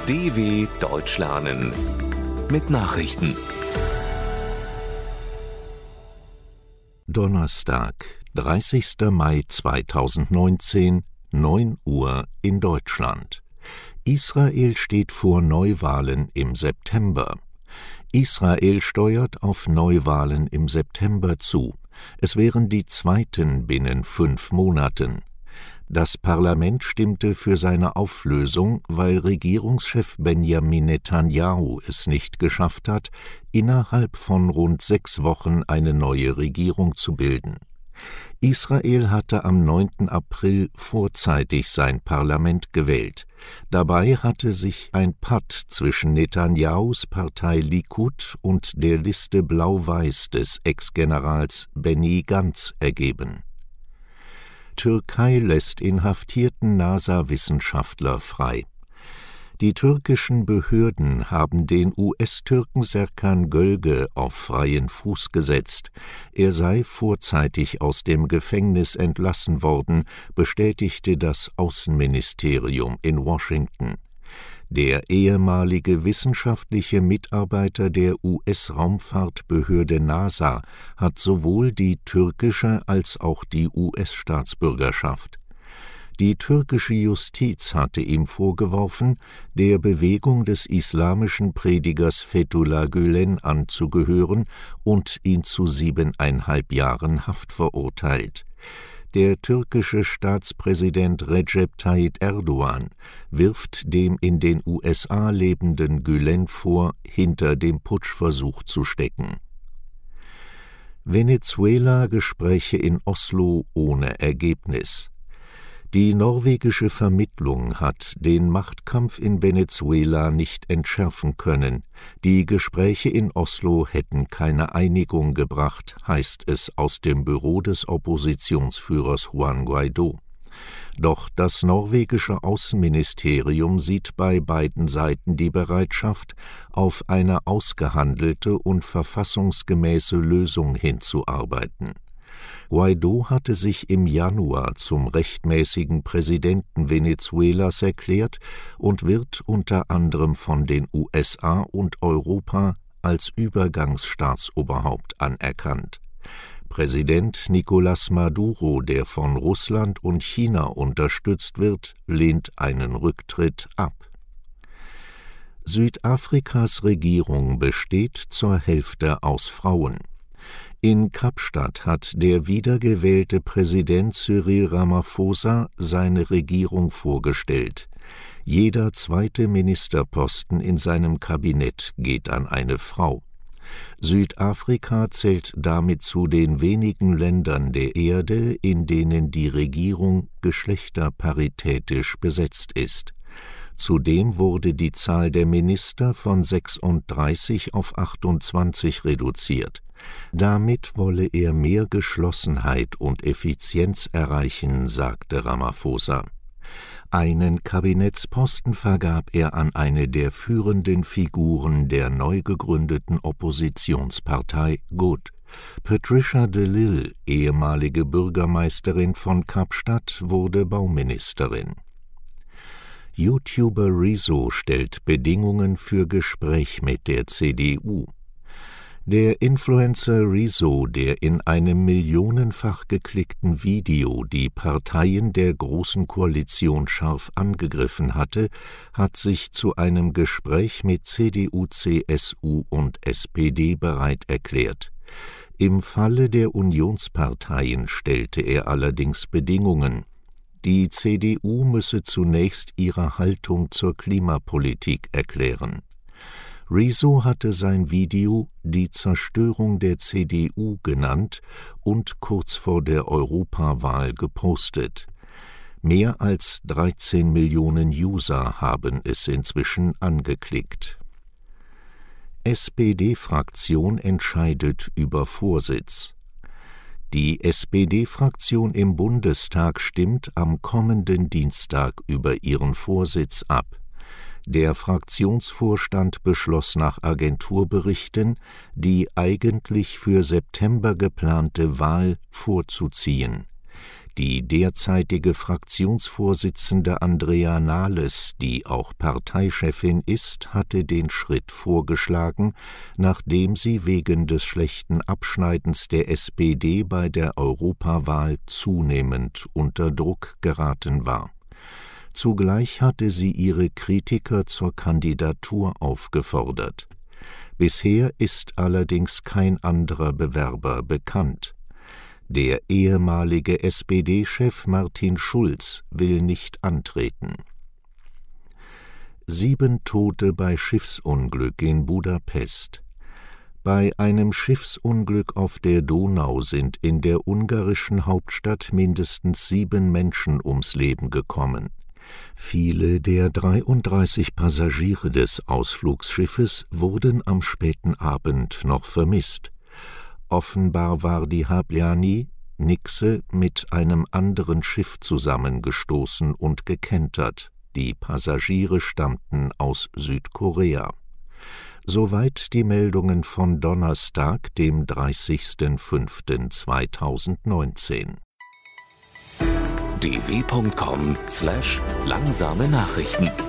DW Deutsch lernen mit Nachrichten. Donnerstag, 30. Mai 2019, 9 Uhr in Deutschland. Israel steht vor Neuwahlen im September. Israel steuert auf Neuwahlen im September zu. Es wären die zweiten binnen 5 Monaten. Das Parlament stimmte für seine Auflösung, weil Regierungschef Benjamin Netanyahu es nicht geschafft hat, innerhalb von rund 6 Wochen eine neue Regierung zu bilden. Israel hatte am 9. April vorzeitig sein Parlament gewählt. Dabei hatte sich ein Patt zwischen Netanyahus Partei Likud und der Liste Blau-Weiß des Ex-Generals Benny Gantz ergeben. Türkei lässt inhaftierten NASA-Wissenschaftler frei. Die türkischen Behörden haben den US-Türken Serkan Gölge auf freien Fuß gesetzt. Er sei vorzeitig aus dem Gefängnis entlassen worden, bestätigte das Außenministerium in Washington. Der ehemalige wissenschaftliche Mitarbeiter der US-Raumfahrtbehörde NASA hat sowohl die türkische als auch die US-Staatsbürgerschaft. Die türkische Justiz hatte ihm vorgeworfen, der Bewegung des islamischen Predigers Fethullah Gülen anzugehören und ihn zu 7,5 Jahren Haft verurteilt. Der türkische Staatspräsident Recep Tayyip Erdogan wirft dem in den USA lebenden Gülen vor, hinter dem Putschversuch zu stecken. Venezuela-Gespräche in Oslo ohne Ergebnis. Die norwegische Vermittlung hat den Machtkampf in Venezuela nicht entschärfen können. Die Gespräche in Oslo hätten keine Einigung gebracht, heißt es aus dem Büro des Oppositionsführers Juan Guaidó. Doch das norwegische Außenministerium sieht bei beiden Seiten die Bereitschaft, auf eine ausgehandelte und verfassungsgemäße Lösung hinzuarbeiten. Guaidó hatte sich im Januar zum rechtmäßigen Präsidenten Venezuelas erklärt und wird unter anderem von den USA und Europa als Übergangsstaatsoberhaupt anerkannt. Präsident Nicolás Maduro, der von Russland und China unterstützt wird, lehnt einen Rücktritt ab. Südafrikas Regierung besteht zur Hälfte aus Frauen. In Kapstadt hat der wiedergewählte Präsident Cyril Ramaphosa seine Regierung vorgestellt. Jeder zweite Ministerposten in seinem Kabinett geht an eine Frau. Südafrika zählt damit zu den wenigen Ländern der Erde, in denen die Regierung geschlechterparitätisch besetzt ist. Zudem wurde die Zahl der Minister von 36 auf 28 reduziert. Damit wolle er mehr Geschlossenheit und Effizienz erreichen, sagte Ramaphosa. Einen Kabinettsposten vergab er an eine der führenden Figuren der neu gegründeten Oppositionspartei GOOD. Patricia de Lille, ehemalige Bürgermeisterin von Kapstadt, wurde Bauministerin. YouTuber Rezo stellt Bedingungen für Gespräch mit der CDU. Der Influencer Rezo, der in einem millionenfach geklickten Video die Parteien der Großen Koalition scharf angegriffen hatte, hat sich zu einem Gespräch mit CDU, CSU und SPD bereit erklärt. Im Falle der Unionsparteien stellte er allerdings Bedingungen. Die CDU müsse zunächst ihre Haltung zur Klimapolitik erklären. Rezo hatte sein Video »Die Zerstörung der CDU« genannt und kurz vor der Europawahl gepostet. Mehr als 13 Millionen User haben es inzwischen angeklickt. SPD-Fraktion entscheidet über Vorsitz. Die SPD-Fraktion im Bundestag stimmt am kommenden Dienstag über ihren Vorsitz ab. Der Fraktionsvorstand beschloss nach Agenturberichten, die eigentlich für September geplante Wahl vorzuziehen. Die derzeitige Fraktionsvorsitzende Andrea Nahles, die auch Parteichefin ist, hatte den Schritt vorgeschlagen, nachdem sie wegen des schlechten Abschneidens der SPD bei der Europawahl zunehmend unter Druck geraten war. Zugleich hatte sie ihre Kritiker zur Kandidatur aufgefordert. Bisher ist allerdings kein anderer Bewerber bekannt. Der ehemalige SPD-Chef Martin Schulz will nicht antreten. 7 Tote bei Schiffsunglück in Budapest. Bei einem Schiffsunglück auf der Donau sind in der ungarischen Hauptstadt mindestens 7 Menschen ums Leben gekommen. Viele der 33 Passagiere des Ausflugsschiffes wurden am späten Abend noch vermisst. Offenbar war die Habliani Nixe mit einem anderen Schiff zusammengestoßen und gekentert. Die Passagiere stammten aus Südkorea. Soweit die Meldungen von Donnerstag, dem 30.05.2019. dw.com/langsame Nachrichten